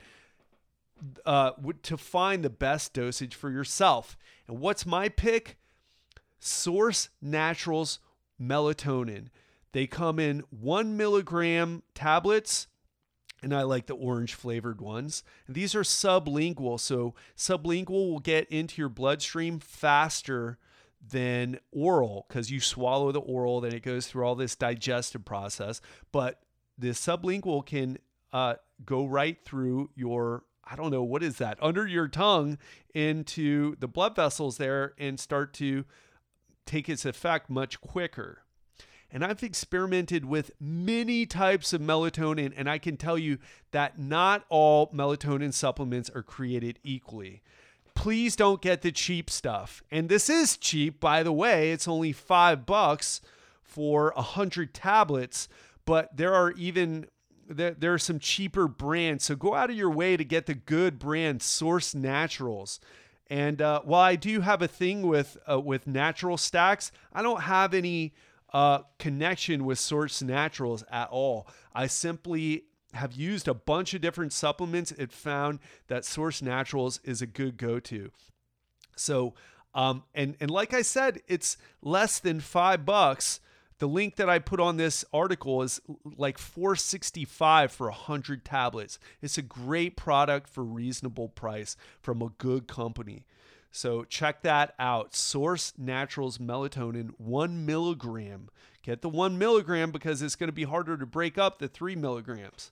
to find the best dosage for yourself. And what's my pick? Source Naturals melatonin. They come in 1 milligram tablets, and I like the orange flavored ones. And these are sublingual, so sublingual will get into your bloodstream faster than oral because you swallow the oral, then it goes through all this digestive process. But the sublingual can go right through your, I don't know, what is that, under your tongue into the blood vessels there and start to take its effect much quicker. And I've experimented with many types of melatonin, and I can tell you that not all melatonin supplements are created equally. Please don't get the cheap stuff. And this is cheap, by the way. It's only $5 for 100 tablets, but there are some cheaper brands. So go out of your way to get the good brand, Source Naturals. And while I do have a thing with natural stacks, I don't have any connection with Source Naturals at all. I simply have used a bunch of different supplements. It found that Source Naturals is a good go-to. So, and like I said, it's less than $5. The link that I put on this article is like $4.65 for 100 tablets. It's a great product for reasonable price from a good company. So check that out. Source Naturals melatonin, 1 milligram. Get the 1 milligram because it's going to be harder to break up the 3 milligrams.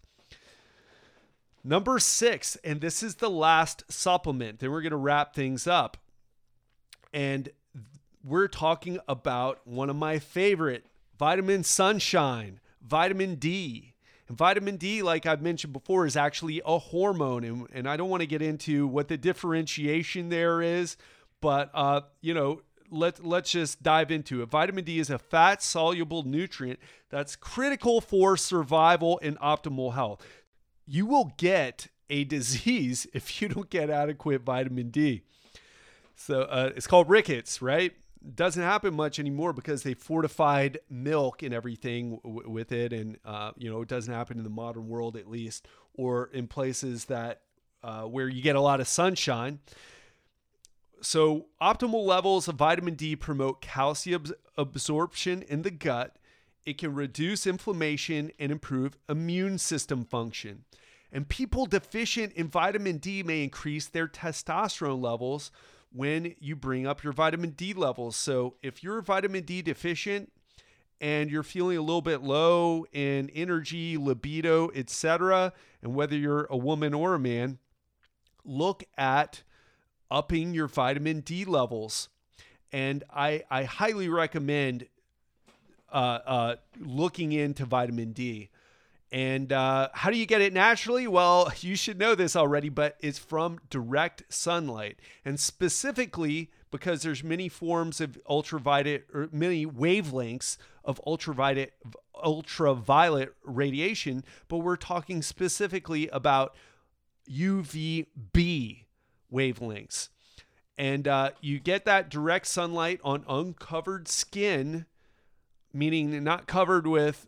Number 6, and this is the last supplement. Then we're going to wrap things up. And we're talking about one of my favorite, Vitamin Sunshine, vitamin D. And vitamin D, like I've mentioned before, is actually a hormone. And I don't want to get into what the differentiation there is, but, let's just dive into it. Vitamin D is a fat-soluble nutrient that's critical for survival and optimal health. You will get a disease if you don't get adequate vitamin D. So it's called rickets, right? Doesn't happen much anymore because they fortified milk and everything with it. And, it doesn't happen in the modern world, at least, or in places that where you get a lot of sunshine. So optimal levels of vitamin D promote calcium absorption in the gut. It can reduce inflammation and improve immune system function. And people deficient in vitamin D may increase their testosterone levels when you bring up your vitamin D levels. So if you're vitamin D deficient and you're feeling a little bit low in energy, libido, etc., and whether you're a woman or a man, look at upping your vitamin D levels. And I highly recommend looking into vitamin D. And how do you get it naturally? Well, you should know this already, but it's from direct sunlight. And specifically because there's many forms of ultraviolet, or many wavelengths of ultraviolet radiation, but we're talking specifically about UVB wavelengths. And you get that direct sunlight on uncovered skin, meaning not covered with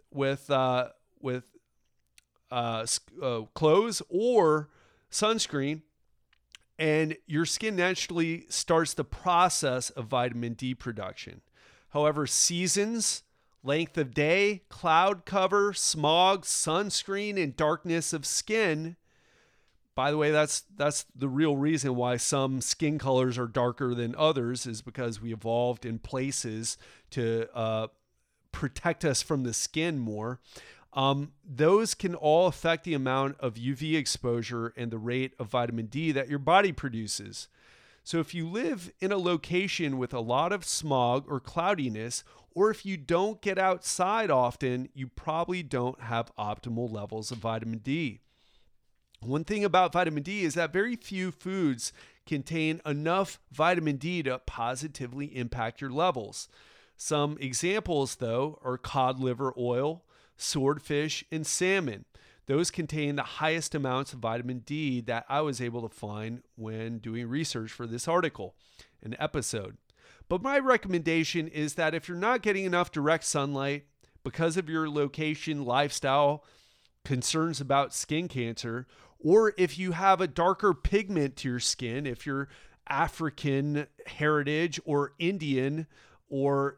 clothes or sunscreen, and your skin naturally starts the process of vitamin D production. However, seasons, length of day, cloud cover, smog, sunscreen, and darkness of skin. By the way, that's the real reason why some skin colors are darker than others, is because we evolved in places to protect us from the skin more. Those can all affect the amount of UV exposure and the rate of vitamin D that your body produces. So if you live in a location with a lot of smog or cloudiness, or if you don't get outside often, you probably don't have optimal levels of vitamin D. One thing about vitamin D is that very few foods contain enough vitamin D to positively impact your levels. Some examples, though, are cod liver oil, swordfish, and salmon. Those contain the highest amounts of vitamin D that I was able to find when doing research for this article and episode. But my recommendation is that if you're not getting enough direct sunlight because of your location, lifestyle, concerns about skin cancer, or if you have a darker pigment to your skin, if you're African heritage or Indian or,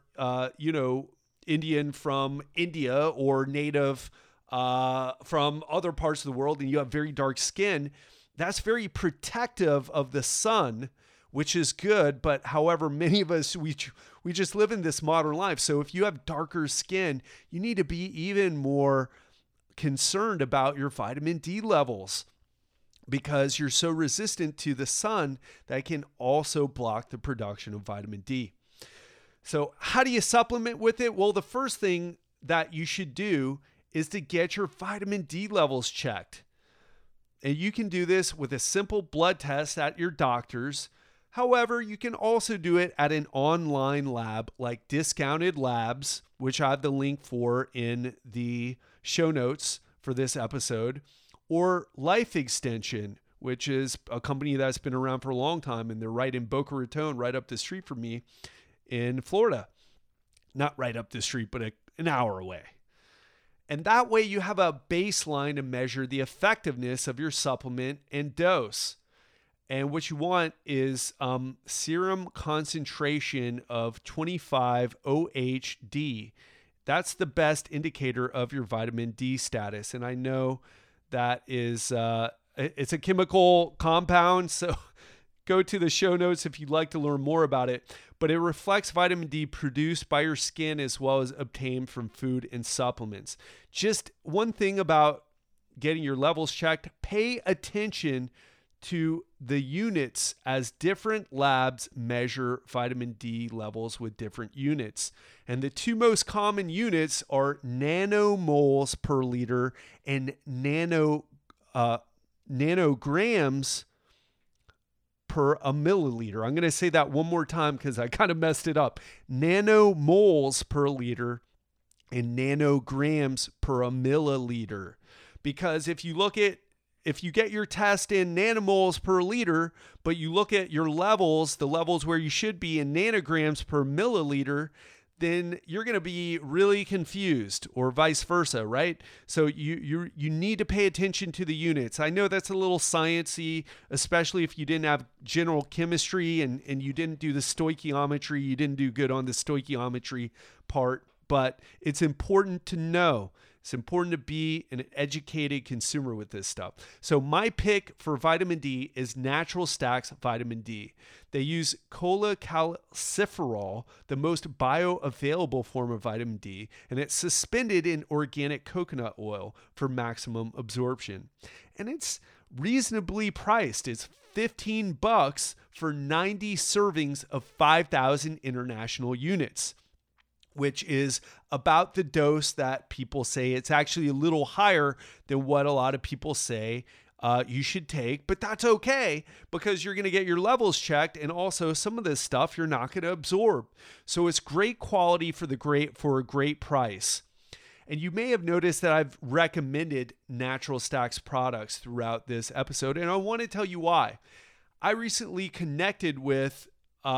Indian from India or native from other parts of the world, and you have very dark skin, that's very protective of the sun, which is good. But however, many of us, we just live in this modern life. So if you have darker skin, you need to be even more concerned about your vitamin D levels, because you're so resistant to the sun that can also block the production of vitamin D. So how do you supplement with it? Well, the first thing that you should do is to get your vitamin D levels checked. And you can do this with a simple blood test at your doctor's. However, you can also do it at an online lab like Discounted Labs, which I have the link for in the show notes for this episode, or Life Extension, which is a company that's been around for a long time, and they're right in Boca Raton, right up the street from me in Florida. Not right up the street, but an hour away. And that way you have a baseline to measure the effectiveness of your supplement and dose. And what you want is serum concentration of 25 OHD. That's the best indicator of your vitamin D status. And I know that is it's a chemical compound, so go to the show notes if you'd like to learn more about it. But it reflects vitamin D produced by your skin as well as obtained from food and supplements. Just one thing about getting your levels checked, pay attention to the units as different labs measure vitamin D levels with different units. And the two most common units are nanomoles per liter and nanograms per a milliliter. I'm going to say that one more time because I kind of messed it up. Nanomoles per liter and nanograms per a milliliter. Because if you get your test in nanomoles per liter, but you look at your levels, the levels where you should be in nanograms per milliliter, then you're going to be really confused, or vice versa, right? So you need to pay attention to the units. I know that's a little sciencey, especially if you didn't have general chemistry and you didn't do the stoichiometry. You didn't do good on the stoichiometry part, but it's important to know. It's important to be an educated consumer with this stuff. So my pick for vitamin D is Natural Stacks Vitamin D. They use cholecalciferol, the most bioavailable form of vitamin D, and it's suspended in organic coconut oil for maximum absorption. And it's reasonably priced. It's $15 for 90 servings of 5,000 international units, which is about the dose that people say. It's actually a little higher than what a lot of people say you should take, but that's okay because you're going to get your levels checked, and also some of this stuff you're not going to absorb. So it's great quality for a great price. And you may have noticed that I've recommended Natural Stacks products throughout this episode, and I want to tell you why. I recently connected with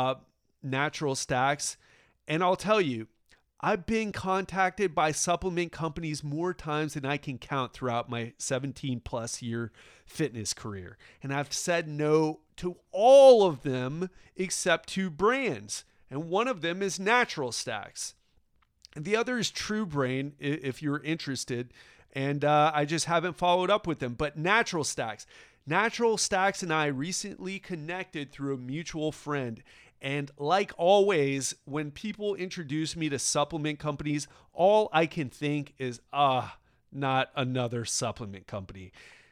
Natural Stacks, and I'll tell you, I've been contacted by supplement companies more times than I can count throughout my 17 plus year fitness career. And I've said no to all of them except two brands. And one of them is Natural Stacks. And the other is True Brain, if you're interested. And I just haven't followed up with them. But Natural Stacks and I recently connected through a mutual friend. And like always, when people introduce me to supplement companies, all I can think is, not another supplement company.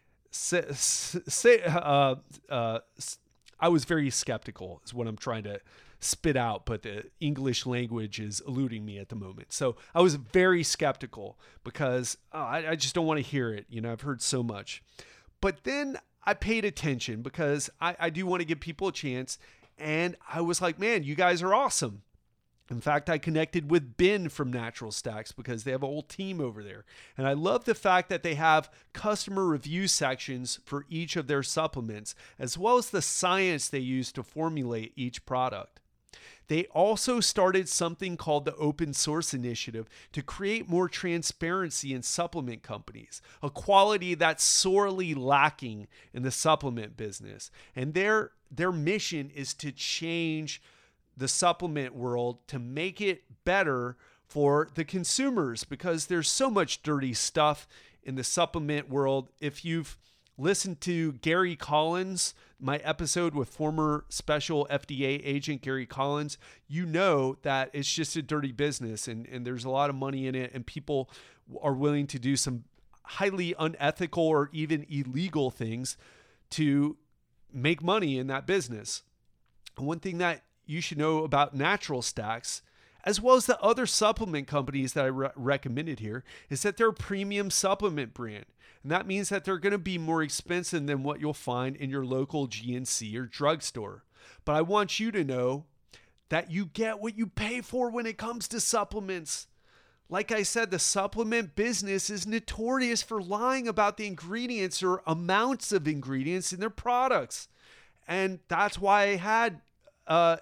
I was very skeptical is what I'm trying to spit out, but the English language is eluding me at the moment. So I was very skeptical because I just don't want to hear it. I've heard so much. But then I paid attention because I do want to give people a chance. And I was like, man, you guys are awesome. In fact, I connected with Ben from Natural Stacks because they have a whole team over there. And I love the fact that they have customer review sections for each of their supplements, as well as the science they use to formulate each product. They also started something called the Open Source Initiative to create more transparency in supplement companies, a quality that's sorely lacking in the supplement business. And their mission is to change the supplement world to make it better for the consumers, because there's so much dirty stuff in the supplement world. If you've listened to Gary Collins, my episode with former special FDA agent Gary Collins, you know that it's just a dirty business, and there's a lot of money in it, and people are willing to do some highly unethical or even illegal things to make money in that business. And one thing that you should know about Natural Stacks, as well as the other supplement companies that I recommended here, is that they're a premium supplement brand. And that means that they're going to be more expensive than what you'll find in your local GNC or drugstore. But I want you to know that you get what you pay for when it comes to supplements. Like I said, the supplement business is notorious for lying about the ingredients or amounts of ingredients in their products. And that's why I had former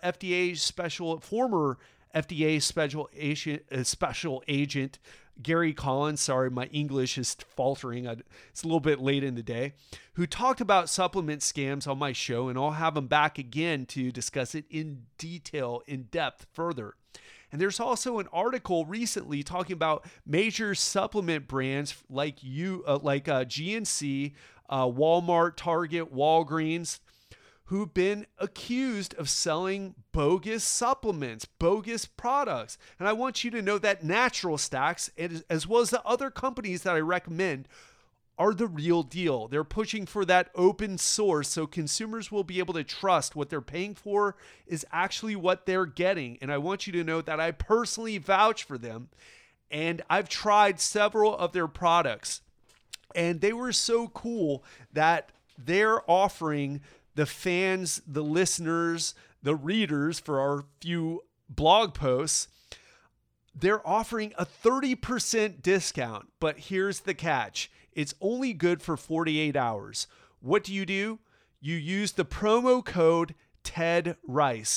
FDA special agent Gary Collins, sorry, my English is faltering. It's a little bit late in the day, who talked about supplement scams on my show, and I'll have him back again to discuss it in detail, in depth further. And there's also an article recently talking about major supplement brands like GNC, Walmart, Target, Walgreens, who've been accused of selling bogus supplements, bogus products. And I want you to know that Natural Stacks, as well as the other companies that I recommend, are the real deal. They're pushing for that open source so consumers will be able to trust what they're paying for is actually what they're getting. And I want you to know that I personally vouch for them. And I've tried several of their products, and they were so cool that they're offering the fans, the listeners, the readers for our few blog posts, they're offering a 30% discount. But here's the catch. It's only good for 48 hours. What do? You use the promo code TEDRYCE,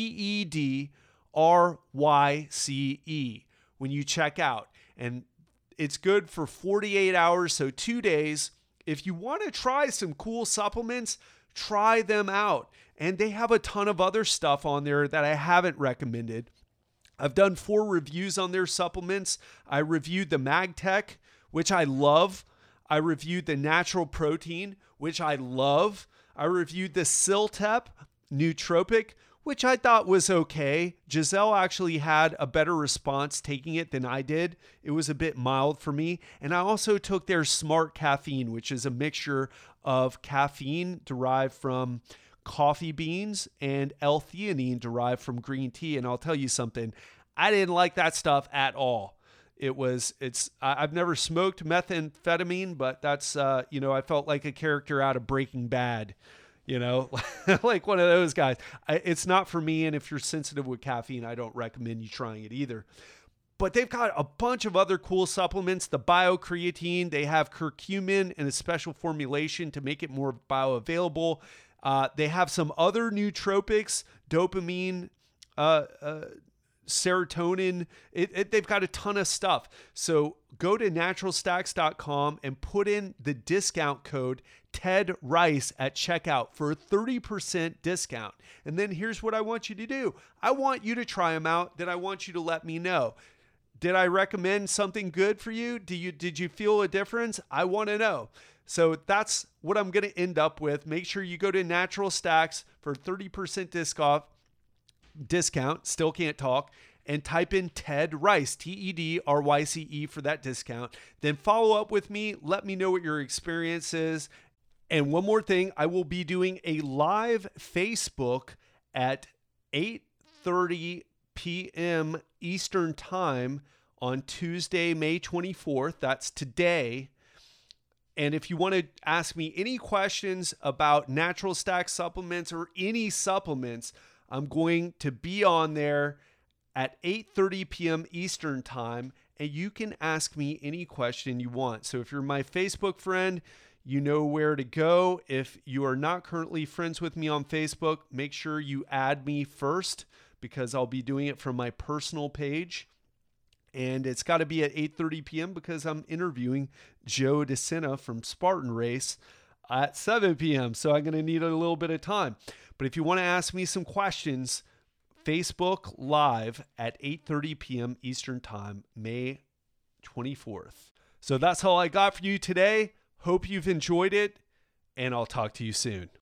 TEDRYCE, when you check out. And it's good for 48 hours, so 2 days. If you want to try some cool supplements, try them out. And they have a ton of other stuff on there that I haven't recommended. I've done 4 reviews on their supplements. I reviewed the MagTech, which I love. I reviewed the Natural Protein, which I love. I reviewed the Siltep Nootropic, which I thought was okay. Giselle actually had a better response taking it than I did. It was a bit mild for me. And I also took their Smart Caffeine, which is a mixture of caffeine derived from coffee beans and L-theanine derived from green tea. And I'll tell you something, I didn't like that stuff at all. I've never smoked methamphetamine, but that's, I felt like a character out of Breaking Bad, like one of those guys. It's not for me. And if you're sensitive with caffeine, I don't recommend you trying it either. But they've got a bunch of other cool supplements. The BioCreatine, they have curcumin in a special formulation to make it more bioavailable. They have some other nootropics, dopamine, serotonin. They've got a ton of stuff. So go to naturalstacks.com and put in the discount code TEDRYCE at checkout for a 30% discount. And then here's what I want you to do. I want you to try them out. Then I want you to let me know. Did I recommend something good for you? Did you feel a difference? I want to know. So that's what I'm going to end up with. Make sure you go to Natural Stacks for 30% discount, still can't talk, and type in TEDRYCE, TEDRYCE for that discount. Then follow up with me. Let me know what your experience is. And one more thing, I will be doing a live Facebook at 8:30 p.m. Eastern Time on Tuesday, May 24th. That's today. And if you want to ask me any questions about Natural Stack supplements or any supplements, I'm going to be on there at 8:30 p.m. Eastern time, and you can ask me any question you want. So if you're my Facebook friend, you know where to go. If you are not currently friends with me on Facebook, make sure you add me first, because I'll be doing it from my personal page. And it's got to be at 8:30 p.m. because I'm interviewing Joe DeSena from Spartan Race at 7 p.m. So I'm going to need a little bit of time. But if you want to ask me some questions, Facebook Live at 8:30 p.m. Eastern Time, May 24th. So that's all I got for you today. Hope you've enjoyed it, and I'll talk to you soon.